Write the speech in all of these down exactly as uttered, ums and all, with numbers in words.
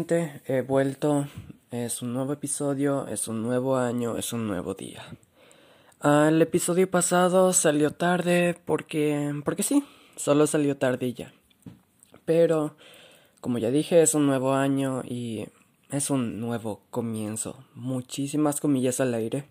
Nuevamente he vuelto, es un nuevo episodio, es un nuevo año, es un nuevo día. Ah, el episodio pasado salió tarde porque, porque sí, solo salió tarde y ya. Pero, como ya dije, es un nuevo año y es un nuevo comienzo. Muchísimas comillas al aire.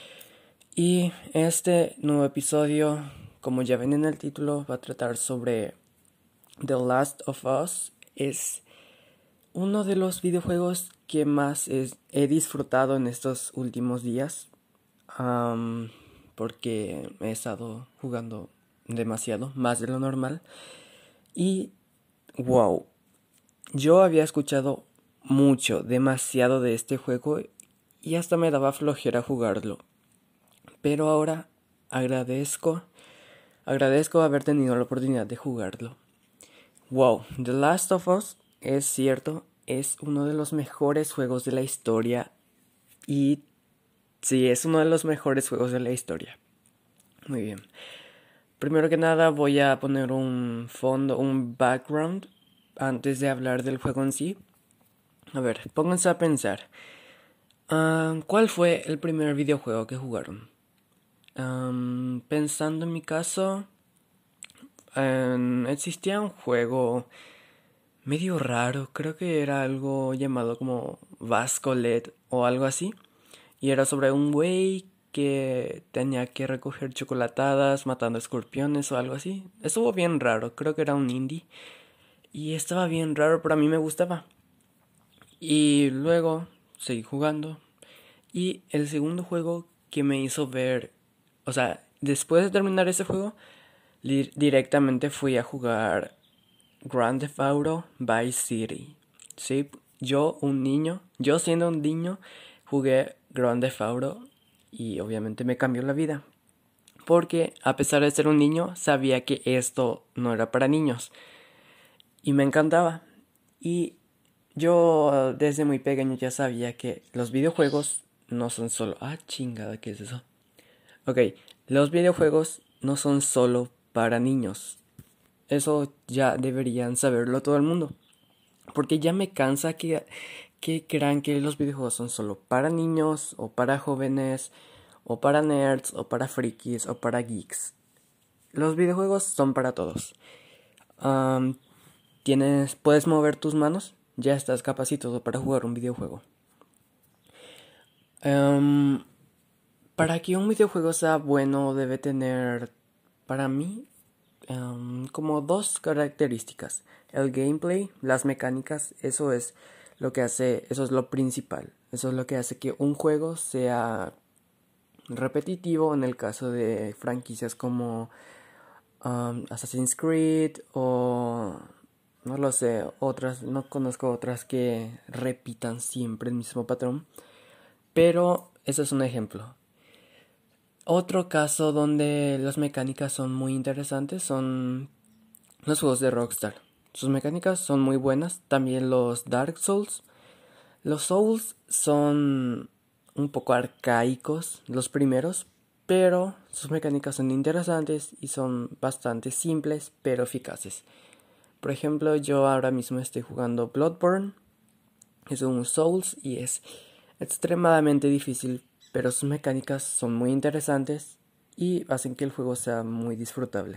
Y este nuevo episodio, como ya ven en el título, va a tratar sobre The Last of Us. Es uno de los videojuegos que más es- he disfrutado en estos últimos días. am, Porque he estado jugando demasiado, más de lo normal. Y wow, yo había escuchado mucho, demasiado de este juego y hasta me daba flojera jugarlo. Pero ahora agradezco, agradezco haber tenido la oportunidad de jugarlo. Wow, The Last of Us, es cierto, es uno de los mejores juegos de la historia. Y sí, es uno de los mejores juegos de la historia. Muy bien. Primero que nada voy a poner un fondo, un background, antes de hablar del juego en sí. A ver, pónganse a pensar. Ah, ¿cuál fue el primer videojuego que jugaron? Am, pensando en mi caso, em, existía un juego medio raro, creo que era algo llamado como Vascolet o algo así. Y era sobre un güey que tenía que recoger chocolatadas matando escorpiones o algo así. Estuvo bien raro, creo que era un indie. Y estaba bien raro, pero a mí me gustaba. Y luego seguí jugando. Y el segundo juego que me hizo ver, o sea, después de terminar ese juego, li- directamente fui a jugar Grand Theft Auto Vice City. Sí, yo un niño, yo siendo un niño, jugué Grand Theft Auto y obviamente me cambió la vida. Porque a pesar de ser un niño, sabía que esto no era para niños. Y me encantaba. Y yo uh, desde muy pequeño ya sabía que los videojuegos no son solo... Ah, chingada, ¿qué es eso? Ok, los videojuegos no son solo para niños. Eso ya deberían saberlo todo el mundo. Porque ya me cansa que, que crean que los videojuegos son solo para niños, o para jóvenes, o para nerds, o para frikis, o para geeks. Los videojuegos son para todos. Am, tienes, puedes mover tus manos, ya estás capacitado para jugar un videojuego. Am, para que un videojuego sea bueno debe tener, para mí, am, como dos características. El gameplay, las mecánicas, eso es lo que hace, eso es lo principal. Eso es lo que hace que un juego sea repetitivo en el caso de franquicias como um, Assassin's Creed o no lo sé, otras, no conozco otras que repitan siempre el mismo patrón, pero ese es un ejemplo. Otro caso donde las mecánicas son muy interesantes son los juegos de Rockstar. Sus mecánicas son muy buenas, también los Dark Souls. Los Souls son un poco arcaicos, los primeros, pero sus mecánicas son interesantes y son bastante simples pero eficaces. Por ejemplo, yo ahora mismo estoy jugando Bloodborne, es un Souls y es extremadamente difícil, pero sus mecánicas son muy interesantes y hacen que el juego sea muy disfrutable.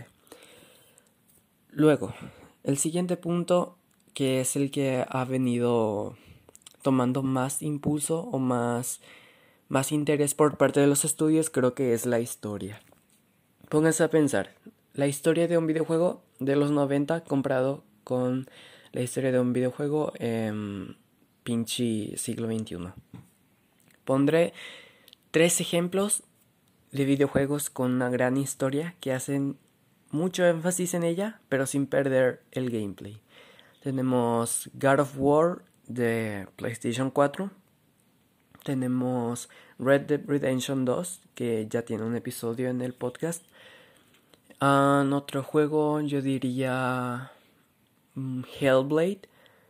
Luego, el siguiente punto, que es el que ha venido tomando más impulso o más, más interés por parte de los estudios, creo que es la historia. Pónganse a pensar, la historia de un videojuego de los noventa comparado con la historia de un videojuego en pinche siglo veintiuno. Pondré tres ejemplos de videojuegos con una gran historia que hacen mucho énfasis en ella, pero sin perder el gameplay. Tenemos God of War de PlayStation cuatro. Tenemos Red Dead Redemption dos, que ya tiene un episodio en el podcast. En otro juego yo diría um, Hellblade.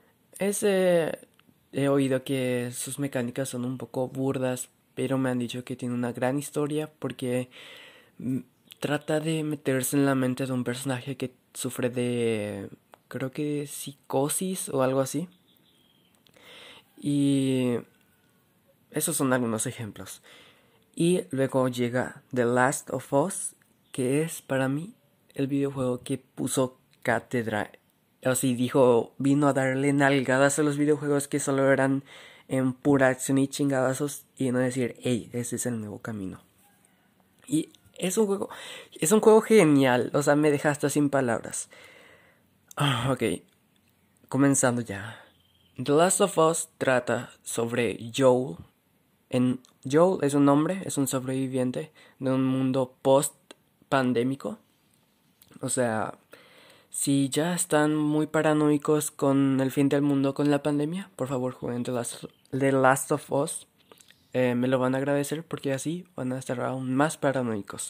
Ese he oído que sus mecánicas son un poco burdas, pero me han dicho que tiene una gran historia porque mm, trata de meterse en la mente de un personaje que sufre de, creo que psicosis o algo así. Y esos son algunos ejemplos. Y luego llega The Last of Us, que es para mí el videojuego que puso cátedra. O sea, dijo, vino a darle nalgadas a los videojuegos que solo eran en pura acción y chingadazos y no decir, hey, ese es el nuevo camino. Y es un juego, es un juego genial, o sea, me dejaste sin palabras. Ah, ok, comenzando ya. The Last of Us trata sobre Joel. En, Joel es un hombre, es un sobreviviente de un mundo post-pandémico. O sea, si ya están muy paranoicos con el fin del mundo con la pandemia, por favor jueguen The Last, The Last of Us. Eh, me lo van a agradecer porque así van a estar aún más paranoicos.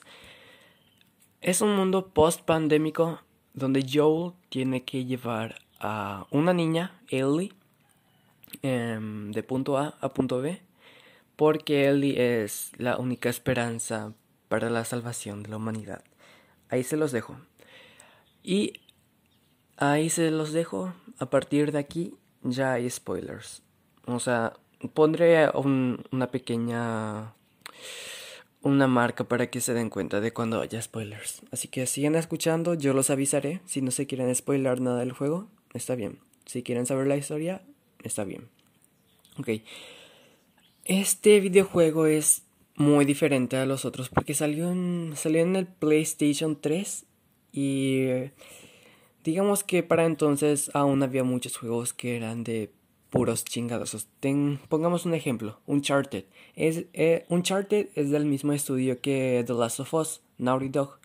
Es un mundo post-pandémico donde Joel tiene que llevar a una niña, Ellie, eh, de punto A a punto B, porque Ellie es la única esperanza para la salvación de la humanidad. Ahí se los dejo. Y ahí se los dejo. A partir de aquí ya hay spoilers. O sea, pondré un, una pequeña... una marca para que se den cuenta de cuando haya spoilers. Así que sigan escuchando, yo los avisaré. Si no se quieren spoiler nada del juego, está bien. Si quieren saber la historia, está bien. Ok. Este videojuego es muy diferente a los otros porque salió en, salió en el PlayStation tres y digamos que para entonces aún había muchos juegos que eran de puros chingadosos. Ten, pongamos un ejemplo, Uncharted. Es, eh, Uncharted es del mismo estudio que The Last of Us, Naughty Dog.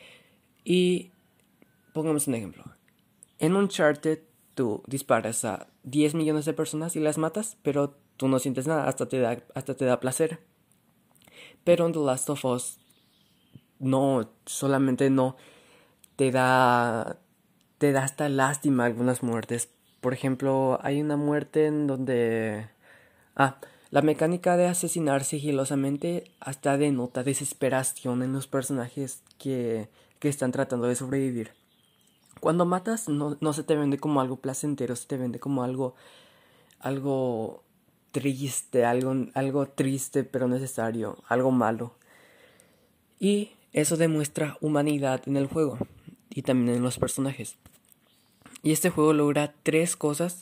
Y pongamos un ejemplo. En Uncharted tú disparas a diez millones de personas y las matas, pero tú no sientes nada, hasta te da, hasta te da placer. Pero en The Last of Us no, solamente no, te da, te da hasta lástima algunas muertes. Por ejemplo, hay una muerte en donde... Ah, la mecánica de asesinar sigilosamente hasta denota desesperación en los personajes que, que están tratando de sobrevivir. Cuando matas no, no se te vende como algo placentero, se te vende como algo, algo triste, algo, algo triste pero necesario, algo malo. Y eso demuestra humanidad en el juego y también en los personajes. Y este juego logra tres cosas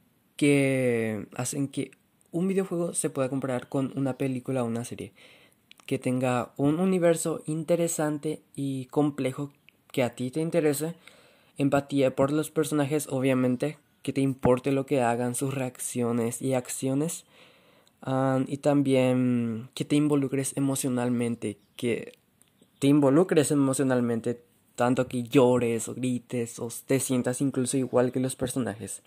que hacen que un videojuego se pueda comparar con una película o una serie. Que tenga un universo interesante y complejo que a ti te interese. Empatía por los personajes, obviamente, que te importe lo que hagan, sus reacciones y acciones. Um, y también que te involucres emocionalmente, que te involucres emocionalmente, tanto que llores o grites o te sientas incluso igual que los personajes.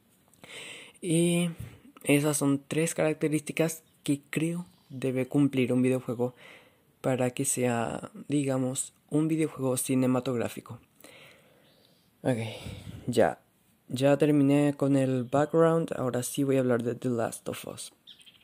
Y esas son tres características que creo debe cumplir un videojuego para que sea, digamos, un videojuego cinematográfico. Ok, ya. Ya terminé con el background, ahora sí voy a hablar de The Last of Us.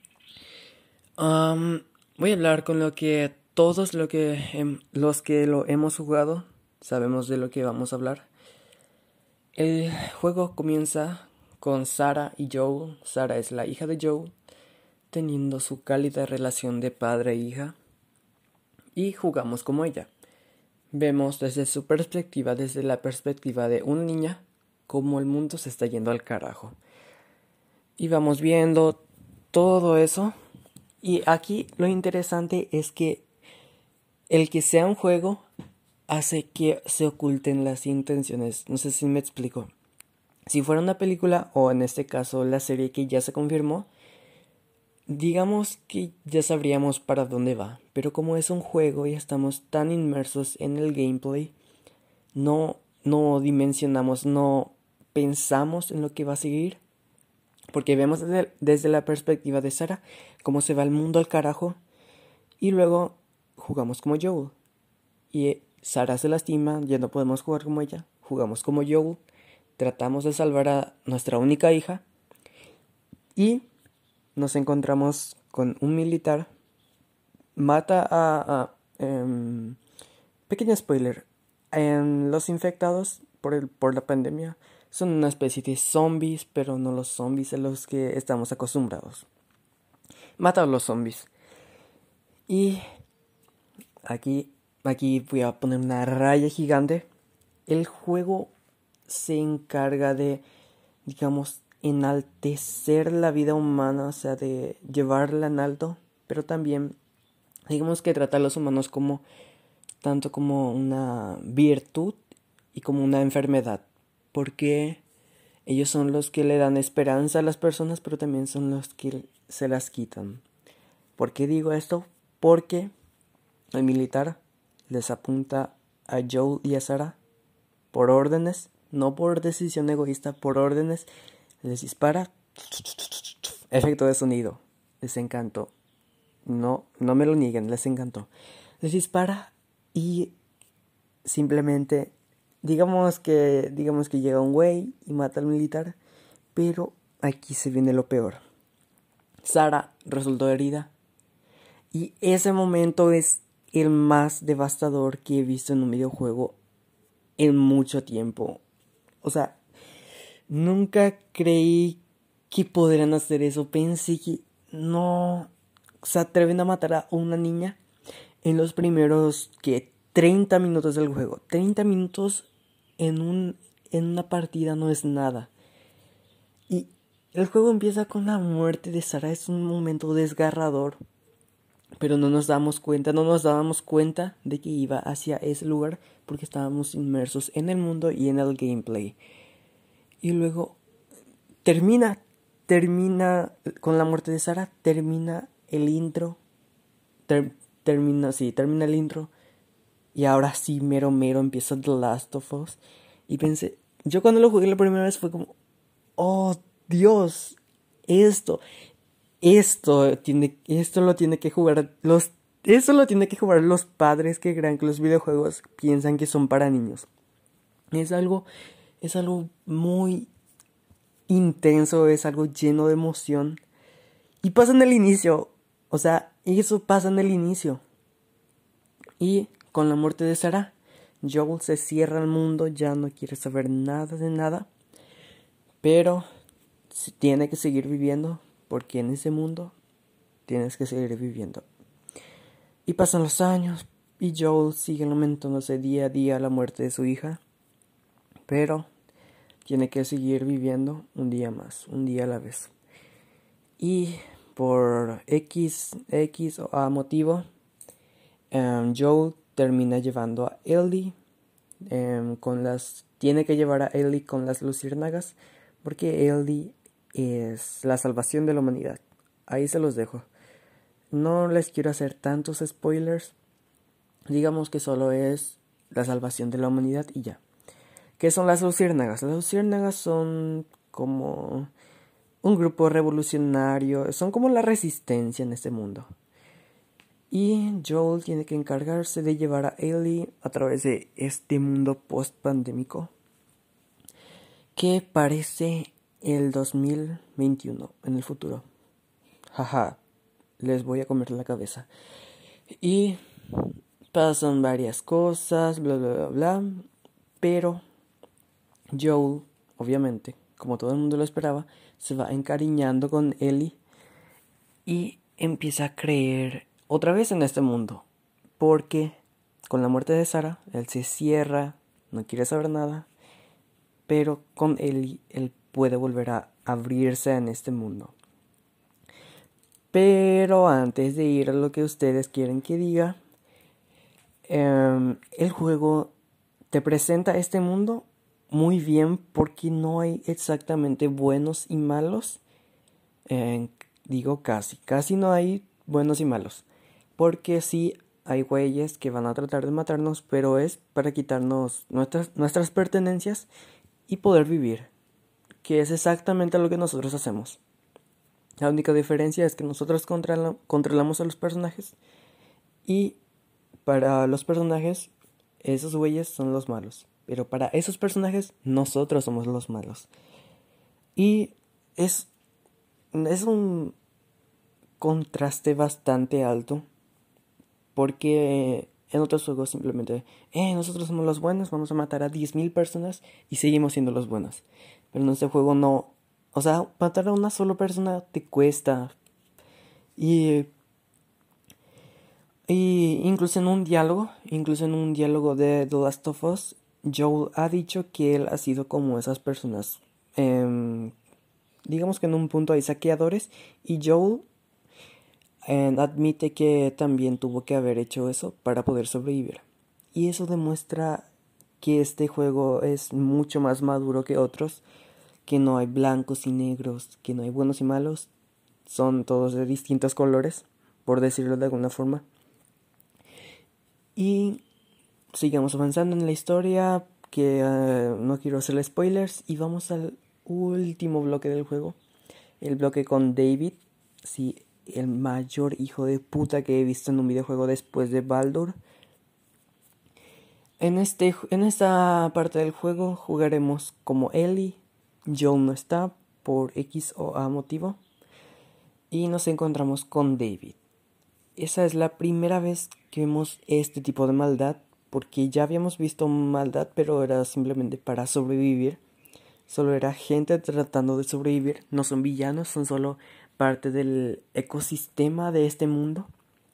Um, voy a hablar con lo que todos lo que hem, los que lo hemos jugado sabemos de lo que vamos a hablar. El juego comienza con Sarah y Joel. Sarah es la hija de Joel, teniendo su cálida relación de padre e hija. Y jugamos como ella. Vemos desde su perspectiva, desde la perspectiva de una niña, cómo el mundo se está yendo al carajo. Y vamos viendo todo eso. Y aquí lo interesante es que el que sea un juego hace que se oculten las intenciones. No sé si me explico. Si fuera una película, o en este caso la serie que ya se confirmó, digamos que ya sabríamos para dónde va. Pero como es un juego y estamos tan inmersos en el gameplay, no, no dimensionamos, no pensamos en lo que va a seguir. Porque vemos desde, desde la perspectiva de Sarah cómo se va el mundo al carajo. Y luego jugamos como Joel. Y Sarah se lastima, ya no podemos jugar como ella. Jugamos como Joel. Tratamos de salvar a nuestra única hija. Y nos encontramos con un militar. Mata a... a eh, pequeño spoiler. En los infectados por, el, por la pandemia Son una especie de zombies, pero no los zombies a los que estamos acostumbrados. Mata a los zombies. Y aquí, aquí voy a poner una raya gigante. El juego se encarga de, digamos, enaltecer la vida humana, o sea, de llevarla en alto, pero también, digamos que trata a los humanos como, tanto como una virtud y como una enfermedad, porque ellos son los que le dan esperanza a las personas, pero también son los que se las quitan. ¿Por qué digo esto? Porque el militar les apunta a Joel y a Sarah por órdenes, no por decisión egoísta, por órdenes, les dispara. Efecto de sonido. Les encantó. No, no me lo nieguen, les encantó. Les dispara y simplemente, digamos que, digamos que llega un güey y mata al militar, pero aquí se viene lo peor. Sarah resultó herida y ese momento es el más devastador que he visto en un videojuego en mucho tiempo. O sea, nunca creí que podrían hacer eso. Pensé que no se atreven a matar a una niña en los primeros que treinta minutos del juego. treinta minutos en un en una partida no es nada. Y el juego empieza con la muerte de Sarah. Es un momento desgarrador. Pero no nos damos cuenta, no nos dábamos cuenta de que iba hacia ese lugar porque estábamos inmersos en el mundo y en el gameplay. Y luego termina, termina con la muerte de Sarah, termina el intro, ter, termina, sí, termina el intro. Y ahora sí, mero mero empieza The Last of Us. Y pensé, yo cuando lo jugué la primera vez fue como, oh Dios, esto... Esto tiene, esto lo tiene que jugar los, esto lo tiene que jugar los padres que crean que los videojuegos piensan que son para niños. Es algo, es algo muy intenso, es algo lleno de emoción. Y pasa en el inicio, o sea, eso pasa en el inicio. Y con la muerte de Sarah, Joel se cierra al mundo, ya no quiere saber nada de nada. Pero tiene que seguir viviendo. Porque en ese mundo tienes que seguir viviendo. Y pasan los años y Joel sigue lamentándose día a día la muerte de su hija. Pero tiene que seguir viviendo un día más, un día a la vez. Y por X, X o A motivo, um, Joel termina llevando a Ellie. Um, con las, tiene que llevar a Ellie con las luciérnagas. Porque Ellie es la salvación de la humanidad. Ahí se los dejo. No les quiero hacer tantos spoilers. Digamos que solo es la salvación de la humanidad y ya. ¿Qué son las luciérnagas? Las luciérnagas son como un grupo revolucionario. Son como la resistencia en este mundo. Y Joel tiene que encargarse de llevar a Ellie a través de este mundo post-pandémico que parece el dos mil veintiuno, en el futuro. Jaja, les voy a comer la cabeza. Y pasan varias cosas, bla bla bla bla. Pero Joel, obviamente, como todo el mundo lo esperaba, se va encariñando con Ellie y empieza a creer otra vez en este mundo. Porque con la muerte de Sarah, él se cierra, no quiere saber nada. Pero con Ellie, él puede volver a abrirse en este mundo. Pero antes de ir a lo que ustedes quieren que diga, um, el juego te presenta este mundo muy bien porque no hay exactamente buenos y malos. Eh, digo casi, casi no hay buenos y malos. Porque sí hay güeyes que van a tratar de matarnos, pero es para quitarnos nuestras, nuestras pertenencias y poder vivir, que es exactamente lo que nosotros hacemos. La única diferencia es que nosotros controla, controlamos a los personajes y para los personajes esos güeyes son los malos, pero para esos personajes nosotros somos los malos. Y es, es un contraste bastante alto porque En otros juegos simplemente, eh, nosotros somos los buenos, vamos a matar a diez mil personas y seguimos siendo los buenos. Pero en este juego no, o sea, matar a una sola persona te cuesta. Y, y incluso en un diálogo, incluso en un diálogo de The Last of Us, Joel ha dicho que él ha sido como esas personas. Eh, digamos que en un punto hay saqueadores y Joel eh, admite que también tuvo que haber hecho eso para poder sobrevivir. Y eso demuestra que este juego es mucho más maduro que otros, que no hay blancos y negros, que no hay buenos y malos, son todos de distintos colores, por decirlo de alguna forma. Y sigamos avanzando en la historia, que uh, no quiero hacerle spoilers, y vamos al último bloque del juego, el bloque con David, sí, el mayor hijo de puta que he visto en un videojuego después de Baldur. En, este, en esta parte del juego jugaremos como Ellie. Joel no está por X o A motivo. Y nos encontramos con David. Esa es la primera vez que vemos este tipo de maldad. Porque ya habíamos visto maldad, pero era simplemente para sobrevivir. Solo era gente tratando de sobrevivir. No son villanos, son solo parte del ecosistema de este mundo.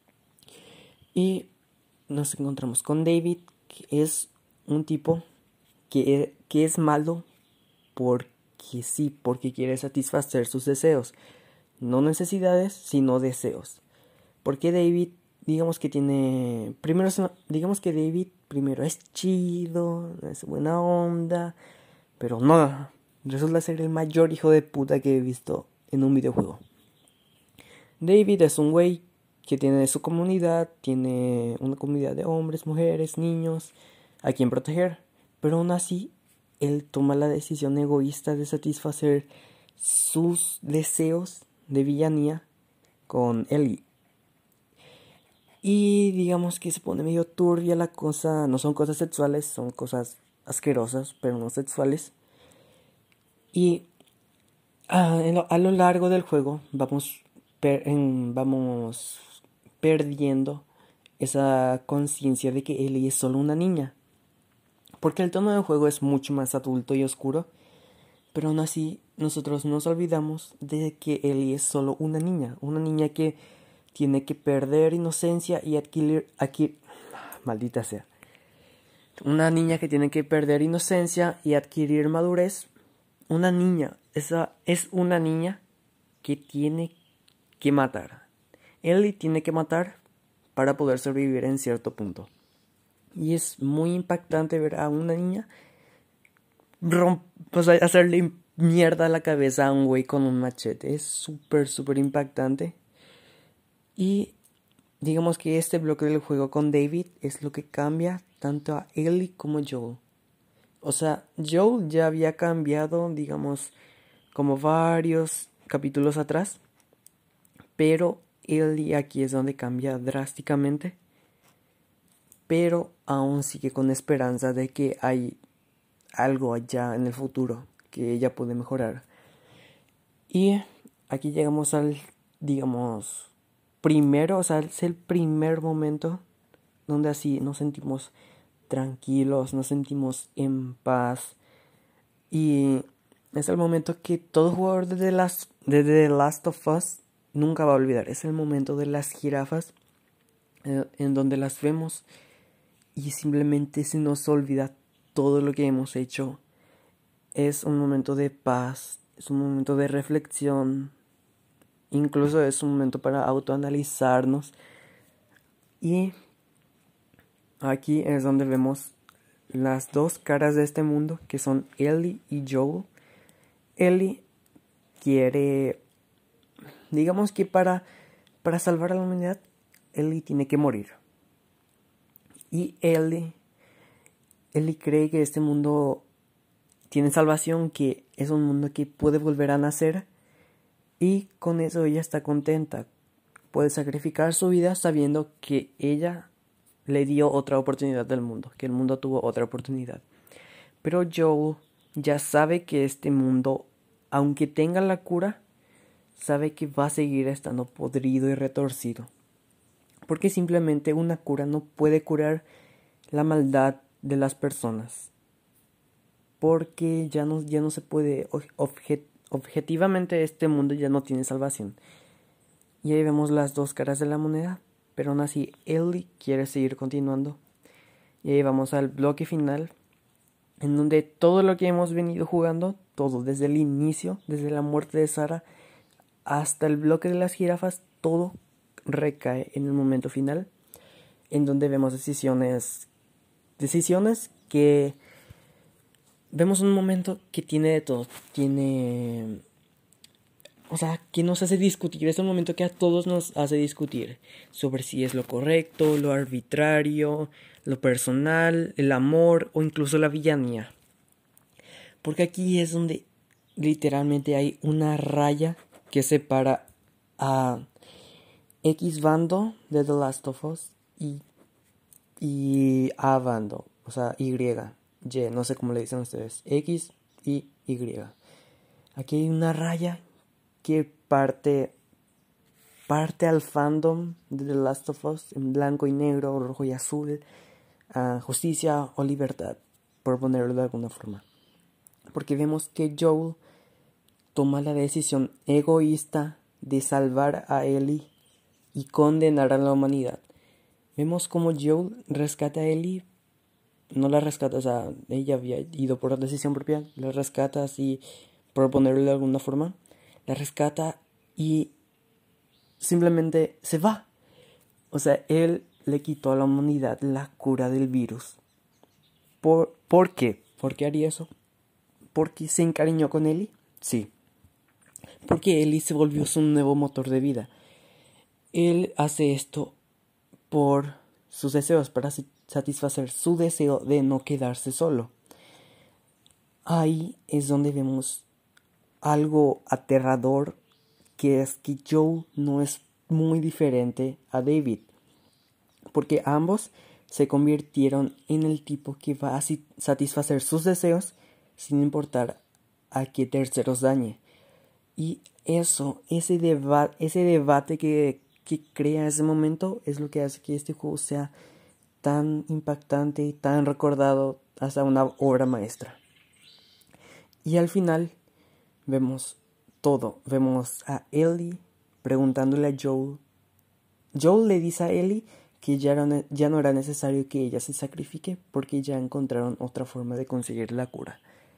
Y nos encontramos con David, que es un tipo que, que es malo porque sí, porque quiere satisfacer sus deseos. No necesidades, sino deseos. Porque David, digamos que tiene... Primero, digamos que David primero es chido, es buena onda, pero no, resulta ser el mayor hijo de puta que he visto en un videojuego. David es un güey que tiene su comunidad, tiene una comunidad de hombres, mujeres, niños, a quien proteger, pero aún así él toma la decisión egoísta de satisfacer sus deseos de villanía con Ellie. Y digamos que se pone medio turbia la cosa, no son cosas sexuales, son cosas asquerosas, pero no sexuales. Y a, lo, a lo largo del juego vamos, per, en, vamos perdiendo esa conciencia de que Ellie es solo una niña. Porque el tono del juego es mucho más adulto y oscuro. Pero aún así nosotros nos olvidamos de que Ellie es solo una niña. Una niña que tiene que perder inocencia y adquirir... Aquí, maldita sea. Una niña que tiene que perder inocencia y adquirir madurez. Una niña. Esa es una niña que tiene que matar. Ellie tiene que matar para poder sobrevivir en cierto punto. Y es muy impactante ver a una niña romp, pues, hacerle mierda a la cabeza a un güey con un machete. Es súper, súper impactante. Y digamos que este bloque del juego con David es lo que cambia tanto a Ellie como Joel. O sea, Joel ya había cambiado, digamos, como varios capítulos atrás. Pero Ellie aquí es donde cambia drásticamente. Pero aún sigue con esperanza de que hay algo allá en el futuro que ella puede mejorar. Y aquí llegamos al, digamos, primero, o sea, es el primer momento donde así nos sentimos tranquilos, nos sentimos en paz. Y es el momento que todo jugador de The Last, de The Last of Us nunca va a olvidar. Es el momento de las jirafas, eh, en donde las vemos y simplemente se nos olvida todo lo que hemos hecho. Es un momento de paz, es un momento de reflexión, incluso es un momento para autoanalizarnos. Y aquí es donde vemos las dos caras de este mundo, que son Ellie y Joel. Ellie quiere, digamos que para, para salvar a la humanidad, Ellie tiene que morir. Y Ellie, Ellie cree que este mundo tiene salvación, que es un mundo que puede volver a nacer. Y con eso ella está contenta. Puede sacrificar su vida sabiendo que ella le dio otra oportunidad del mundo, que el mundo tuvo otra oportunidad. Pero Joel ya sabe que este mundo, aunque tenga la cura, sabe que va a seguir estando podrido y retorcido. Porque simplemente una cura no puede curar la maldad de las personas. Porque ya no, ya no se puede, objet, objetivamente este mundo ya no tiene salvación. Y ahí vemos las dos caras de la moneda, pero aún así Ellie quiere seguir continuando. Y ahí vamos al bloque final, en donde todo lo que hemos venido jugando, todo desde el inicio, desde la muerte de Sarah hasta el bloque de las jirafas, todo recae en el momento final, en donde vemos decisiones, decisiones que vemos un momento que tiene de todo, tiene, o sea, que nos hace discutir, es un momento que a todos nos hace discutir sobre si es lo correcto, lo arbitrario, lo personal, el amor o incluso la villanía. Porque aquí es donde literalmente hay una raya que separa a X bando de The Last of Us y, y A bando, o sea, Y, Y, no sé cómo le dicen ustedes, X y Y. Aquí hay una raya que parte, parte al fandom de The Last of Us en blanco y negro, rojo y azul, uh, justicia o libertad, por ponerlo de alguna forma. Porque vemos que Joel toma la decisión egoísta de salvar a Ellie y condenar a la humanidad. Vemos como Joel rescata a Ellie, no la rescata, o sea, ella había ido por decisión propia, la rescata así, por ponerlo de alguna forma, la rescata y simplemente se va. O sea, él le quitó a la humanidad la cura del virus. ¿Por, ¿por qué? ¿Por qué haría eso? ¿Porque se encariñó con Ellie? Sí. Porque Ellie se volvió su nuevo motor de vida. Él hace esto por sus deseos, para satisfacer su deseo de no quedarse solo. Ahí es donde vemos algo aterrador, que es que Joel no es muy diferente a David, porque ambos se convirtieron en el tipo que va a satisfacer sus deseos sin importar a qué terceros dañe. Y eso, ese, deba- ese debate que, que crea ese momento es lo que hace que este juego sea tan impactante y tan recordado, hasta una obra maestra. Y al final vemos todo. Vemos a Ellie preguntándole a Joel. Joel le dice a Ellie que ya, era, ya no era necesario que ella se sacrifique porque ya encontraron otra forma de conseguir la cura.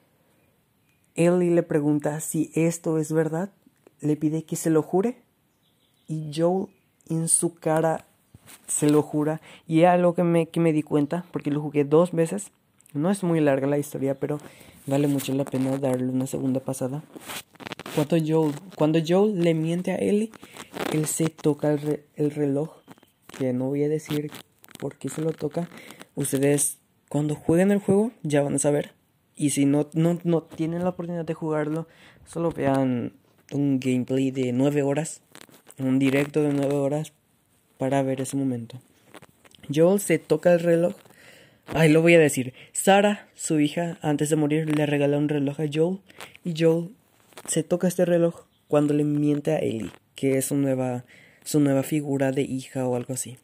Ellie le pregunta si esto es verdad, le pide que se lo jure y Joel en su cara se lo jura. Y es algo que me, que me di cuenta porque lo jugué dos veces. No es muy larga la historia, pero vale mucho la pena darle una segunda pasada. Cuando Joel, cuando Joel le miente a Ellie, él se toca el, re, el reloj, que no voy a decir por qué se lo toca. Ustedes cuando jueguen el juego ya van a saber. Y si no, no, no tienen la oportunidad de jugarlo, solo vean un gameplay de nueve horas, un directo de nueve horas para ver ese momento. Joel se toca el reloj. Ay, lo voy a decir. Sarah, su hija, antes de morir le regala un reloj a Joel. Y Joel se toca este reloj cuando le miente a Ellie, que es su nueva, su nueva figura de hija o algo así.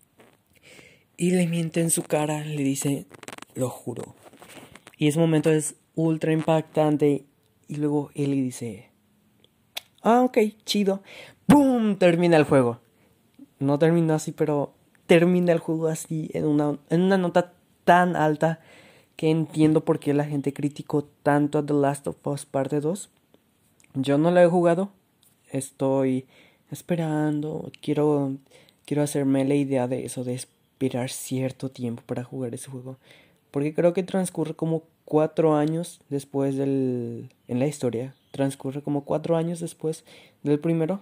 Y le miente en su cara, le dice, lo juro. Y ese momento es ultra impactante. Y luego Ellie dice, ah, ok, chido. ¡Boom! Termina el juego. No termina así, pero termina el juego así en una, en una nota tan alta que entiendo por qué la gente criticó tanto a The Last of Us parte dos. Yo no la he jugado. Estoy esperando. Quiero, quiero hacerme la idea de eso, de esperar cierto tiempo para jugar ese juego. Porque creo que transcurre como cuatro años después del... En la historia, transcurre como cuatro años después del primero.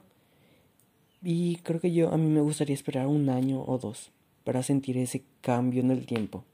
Y creo que yo, a mí me gustaría esperar un año o dos para sentir ese cambio en el tiempo.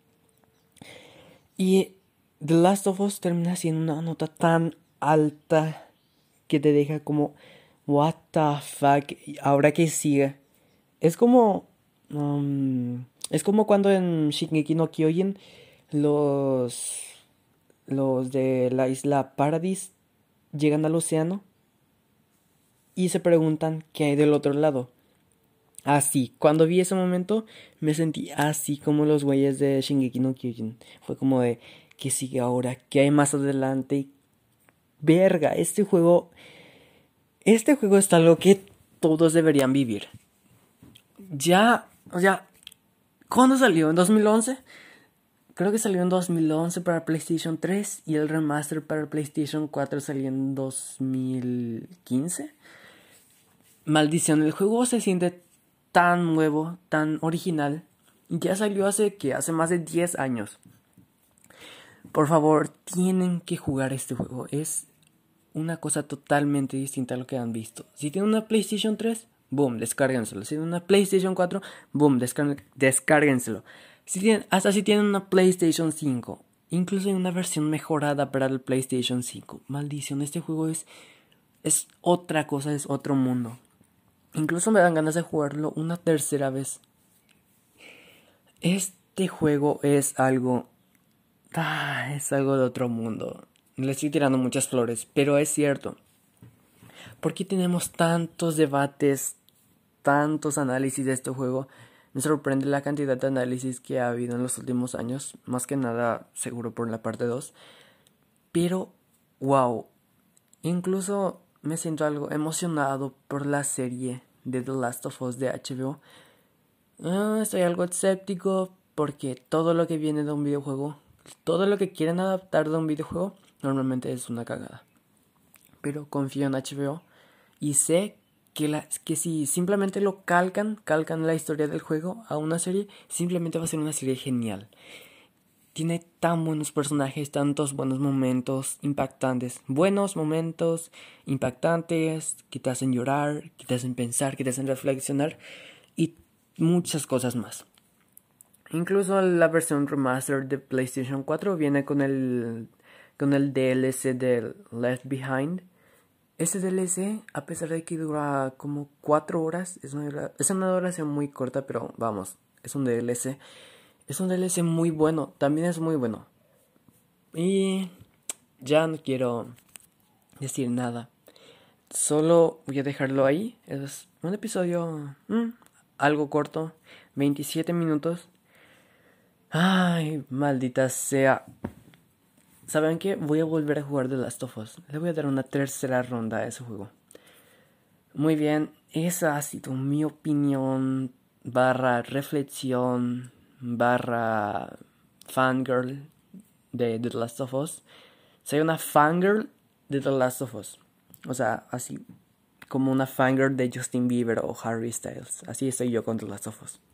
Y The Last of Us termina siendo una nota tan alta que te deja como, what the fuck, ahora que sigue. Es como, um, es como cuando en Shingeki no Kyojin los, los de la isla Paradis llegan al océano y se preguntan qué hay del otro lado. Así, cuando vi ese momento me sentí así como los güeyes de Shingeki no Kyojin. Fue como de, ¿qué sigue ahora? ¿Qué hay más adelante? Verga, este juego, este juego es algo que todos deberían vivir. Ya, o sea, ¿cuándo salió? ¿En dos mil once? Creo que salió en dos mil once para PlayStation tres y el remaster para PlayStation cuatro salió en dos mil quince. Maldición, el juego se siente tan nuevo, tan original. Ya salió hace, ¿qué? Hace más de diez años. Por favor, tienen que jugar este juego. Es una cosa totalmente distinta a lo que han visto. Si tienen una PlayStation tres, boom, descárguenselo. Si tienen una PlayStation cuatro, boom, descar- descárguenselo. Si tienen, hasta si tienen una PlayStation cinco, incluso hay una versión mejorada para el PlayStation cinco. Maldición, este juego es, es otra cosa, es otro mundo. Incluso me dan ganas de jugarlo una tercera vez. Este juego es algo... Ah, es algo de otro mundo. Le estoy tirando muchas flores, pero es cierto. ¿Por qué tenemos tantos debates, tantos análisis de este juego? Me sorprende la cantidad de análisis que ha habido en los últimos años. Más que nada, seguro por la parte dos. Pero, wow. Incluso me siento algo emocionado por la serie de The Last of Us de H B O. Ah, estoy algo escéptico porque todo lo que viene de un videojuego, todo lo que quieren adaptar de un videojuego, normalmente es una cagada. Pero confío en H B O y sé que, la, que si simplemente lo calcan, calcan la historia del juego a una serie, simplemente va a ser una serie genial. Tiene tan buenos personajes, tantos buenos momentos impactantes. Buenos momentos impactantes que te hacen llorar, que te hacen pensar, que te hacen reflexionar y muchas cosas más. Incluso la versión remaster de PlayStation cuatro viene con el, con el D L C de Left Behind. Ese D L C, a pesar de que dura como cuatro horas, es una, es una duración muy corta, pero vamos, es un D L C. Es un D L C muy bueno, también es muy bueno. Y ya no quiero decir nada. Solo voy a dejarlo ahí. Es un episodio mmm, algo corto, veintisiete minutos. Ay, maldita sea. ¿Saben qué? Voy a volver a jugar The Last of Us. Le voy a dar una tercera ronda a ese juego. Muy bien, esa ha sido mi opinión barra reflexión barra fangirl de The Last of Us. Soy una fangirl de The Last of Us. O sea, así como una fangirl de Justin Bieber o Harry Styles. Así estoy yo con The Last of Us.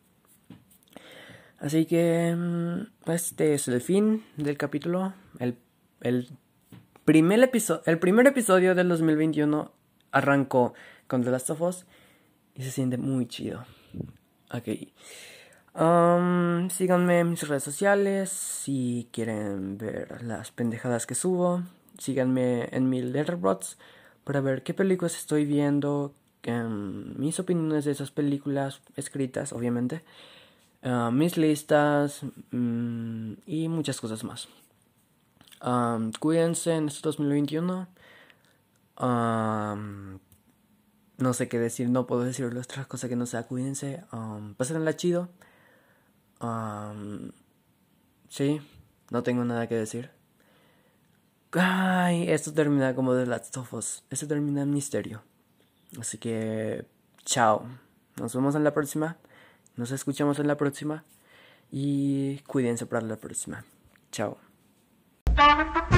Así que este es el fin del capítulo. El, el, primer, episodio, el primer episodio del dos mil veintiuno arrancó con The Last of Us y se siente muy chido. Ok. Um, síganme en mis redes sociales si quieren ver las pendejadas que subo. Síganme en mi Letterboxd para ver qué películas estoy viendo, um, mis opiniones de esas películas escritas, obviamente. Uh, mis listas um, y muchas cosas más. Um, cuídense en este dos mil veintiuno. Um, no sé qué decir, no puedo decirle otra cosa que no sea cuídense. Um, pásenla chido. Um, sí, no tengo nada que decir. Ay, esto termina como The Last of Us. Esto termina en misterio. Así que, chao. Nos vemos en la próxima. Nos escuchamos en la próxima. Y cuídense para la próxima. Chao.